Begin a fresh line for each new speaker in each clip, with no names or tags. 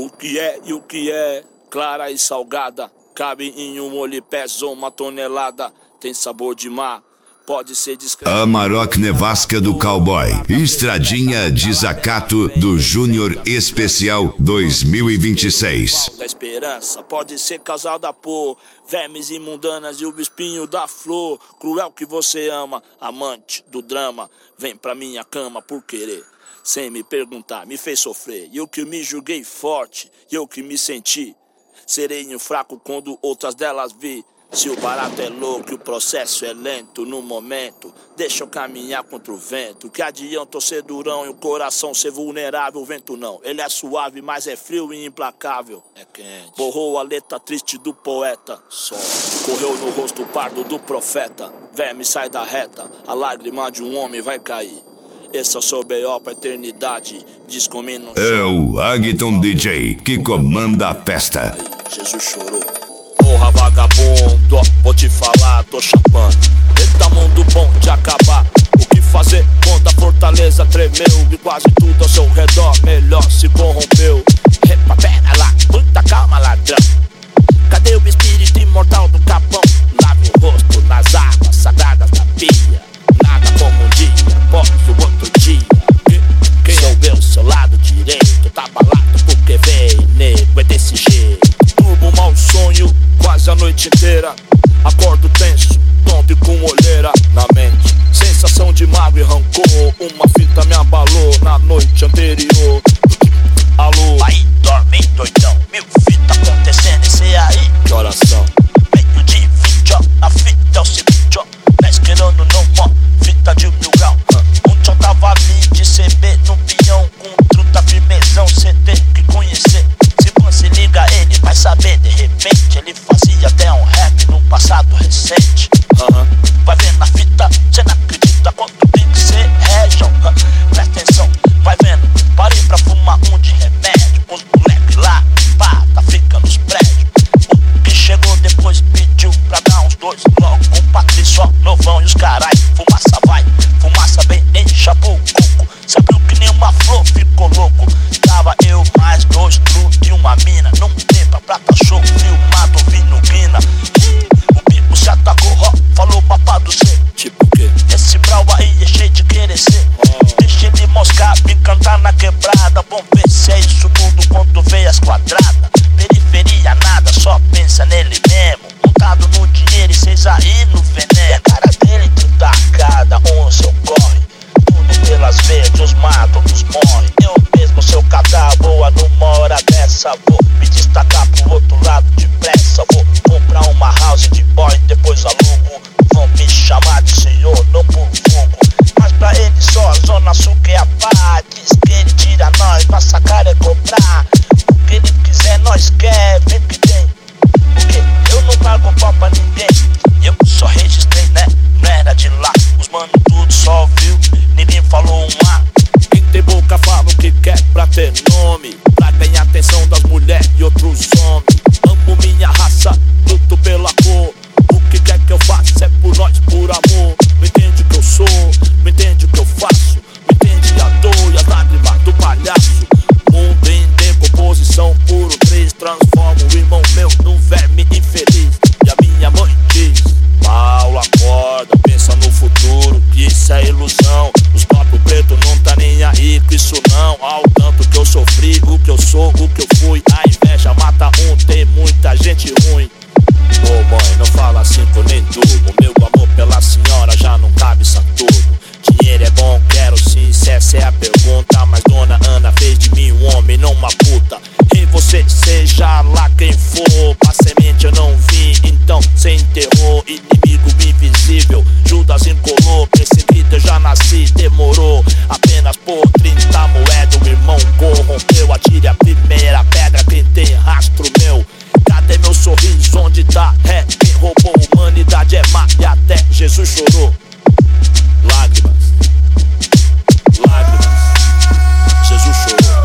O que é e o que é, clara e salgada, cabe em um molho, pesa 1 tonelada, tem sabor de mar, pode ser discreto.
Amarok Nevasca do Cowboy, Estradinha Desacato do Júnior Especial 2026.
Da esperança pode ser causada por vermes imundanas e o espinho da flor. Cruel que você ama, amante do drama, vem pra minha cama por querer. Sem me perguntar, me fez sofrer. E eu que me julguei forte, e eu que me senti sereno fraco quando outras delas vi. Se o barato é louco e o processo é lento no momento, deixa eu caminhar contra o vento. Que adianta eu ser durão e o coração ser vulnerável? O vento não, ele é suave, mas é frio e implacável. É quente. Borrou a letra triste do poeta, só correu no rosto pardo do profeta. Verme sai da reta, a lágrima de um homem vai cair. Esse é o seu B.O. pra eternidade. Diz comigo.
É o Agton DJ que comanda a festa.
Jesus chorou. Porra, vagabundo, vou te falar, tô chapando. Eita, mundo bom de acabar. O que fazer quando a fortaleza tremeu e quase tudo ao seu redor melhor se corrompeu? Epa, pera lá, muita calma, ladrão. Cadê o espírito imortal do capão? Lave o rosto nas águas sagradas da pia. Nada como um dia após o outro dia. Quem é o seu lado direito? Tá balado porque vem, nego, é desse jeito. Turbo, um mau sonho, quase a noite inteira. Acordo tenso, tonto e com olheira na mente. Sensação de mágoa e rancor. Uma fita me abalou na noite anterior. Alô?
Aí, dorme doidão, mil fita acontecendo, esse aí.
Que oração?
Meio de 20, ó, a fita é o seguinte, ó. Mas querendo não, ó, fita de 1000 graus. Ontem eu tava ali de CB no peão, com truta firmezão, cê tem que conhecer. Se você liga ele vai saber, de repente ele fazia até um rap no passado recente. Vai vendo na fita, cê não acredita quanto tem que ser région. Presta atenção, vai vendo, parei pra fumar um de remédio. Os moleque lá, pá, tá ficando nos prédios. O que chegou depois pediu pra dar uns 2 logo. Com Patrício, novão e os carai. Fumaça vai, fumaça bem, enche o coco. Se abriu que nem uma flor, ficou louco. Tava eu mais 2 cru e uma mina. Não tem pra prata show, filmado, vindo guina. O bico se atacou, ó, falou papado cê.
Tipo o quê?
Esse brau aí é cheio de querer ser. Deixa ele moscar, me cantar na quebrada. Vamos ver se é isso tudo quando vê as quadradas. Periferia nada, só pensa nele mesmo. Montado no dinheiro e cês aí no veneno. A cara dele tudo cada seu corre. Tudo pelas veias, os matam, os morre. Eu mesmo, seu cadáver, boa numa hora dessa. Vou me destacar pro outro lado depressa. Vou comprar uma house de boy, depois alugo. Vão me chamar de senhor, não por fogo. Mas pra ele só a zona sul que é a paz. Diz que ele tira nós, pra sacar é cobrar. O que ele quiser nós quer, vê que tem. Porque eu não pago pau pra ninguém. Eu só registrei, né, não era de lá. Os mano tudo só viu, ninguém falou um A.
Quem tem boca fala o que quer pra ter nome, pra ganhar atenção das mulheres e outros homens. Amo minha raça, luto pela cor. O que quer que eu faça é por nós, por amor. Me entende o que eu sou, me entende o que eu faço. Me entende a dor e as lágrimas do palhaço. Mundo em decomposição, puro 3. Transforma o irmão meu num verme infeliz. E a minha mãe diz: Paulo, acorda, pensa no futuro, que isso é ilusão. Os próprios pretos não tá nem aí com isso não. Ao tanto que eu sofri, o que eu sou, o que eu fui. A inveja mata um, tem muita gente ruim. Ô mãe, não fala assim que eu nem durmo. Meu amor pela senhora já não cabe isso tudo. Dinheiro é bom, quero sim, se essa é a pergunta. Mas dona Ana fez de mim um homem, não uma puta. E você, seja lá quem for, pra semente eu não vim, então cê enterrou. Inimigo invisível, Judas incolou. Perseguido eu já nasci, demorou. Apenas por 30 moedas o irmão corrompeu. Atire a primeira pedra quem tem rastro meu. Cadê meu sorriso, onde tá? É quem roubou a humanidade é má e até Jesus chorou. Lágrimas, lágrimas, Jesus chorou.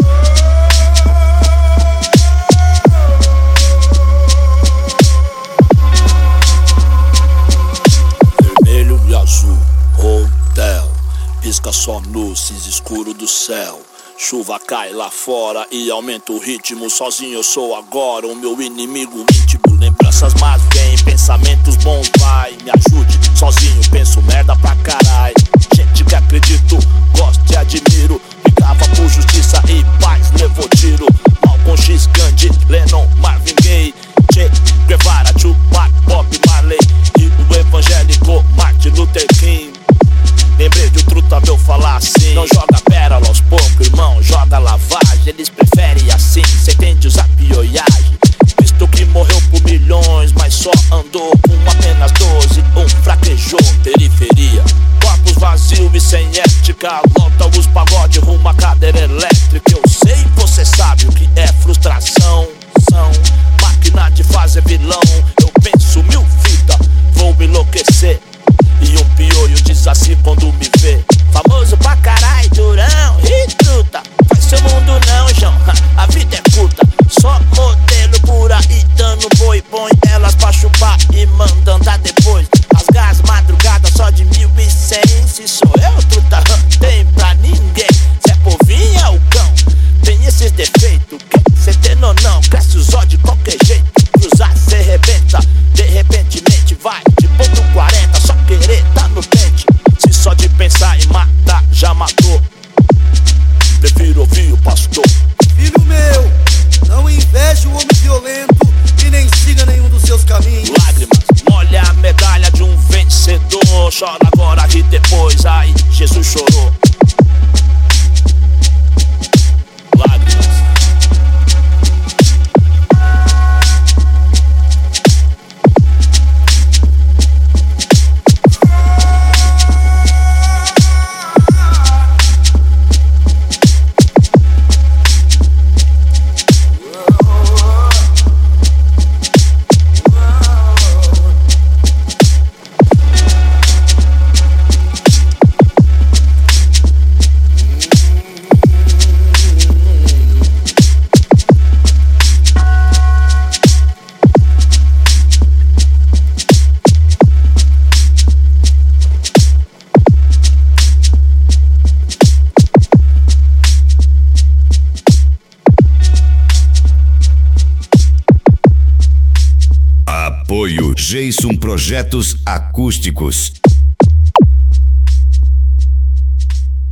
Vermelho e azul, hotel, pisca só no cinza escuro do céu. Chuva cai lá fora e aumenta o ritmo. Sozinho eu sou agora o meu inimigo íntimo. Lembranças más vêm, pensamentos bons vai. Me ajude, sozinho penso merda pra caralho. Gente que acredito, gosto e admiro. Ligava por justiça e paz, levou tiro. Malcolm X, Gandhi, Lennon, Marvin Gaye, Che Guevara, Tupac, Bob Marley e o evangélico Martin Luther King. Lembrei de um truta meu falar assim: não joga pérola aos poucos, irmão, joga lavagem. Eles preferem assim, cê entende usar pioiagem. Visto que morreu por milhões, mas só andou com apenas 12. Fraquejou, periferia. Corpos vazios e sem ética. Lota os pagode rumo à cadeira elétrica. Eu sei, você sabe o que é frustração. São máquina de fazer vilão. Eu penso mil vidas, vou me enlouquecer. E um pioio diz assim quando me vê: famoso pra carai, durão, e truta. Faz seu mundo não, João, a vida é curta. Só modelo por aí dando boi. Põe elas pra chupar e manda andar depois. Rasgar as madrugadas só de 1100. Se sou eu, truta, tem pra ninguém. Se é povinho é o cão, tem esses defeitos. Cê tem ou não, cresce os olhos de qualquer jeito. Cruzar cê rebenta, de repentemente vai de ponto 40, só querer tá no pente. Se só de pensar em matar já matou, prefiro ouvir o pastor.
Filho meu, não inveje o homem violento e nem siga nenhum dos seus caminhos.
Lágrimas, molha a medalha de um vencedor. Chora agora e depois, ai, Jesus chorou. Lágrimas.
Apoio Jason Projetos Acústicos.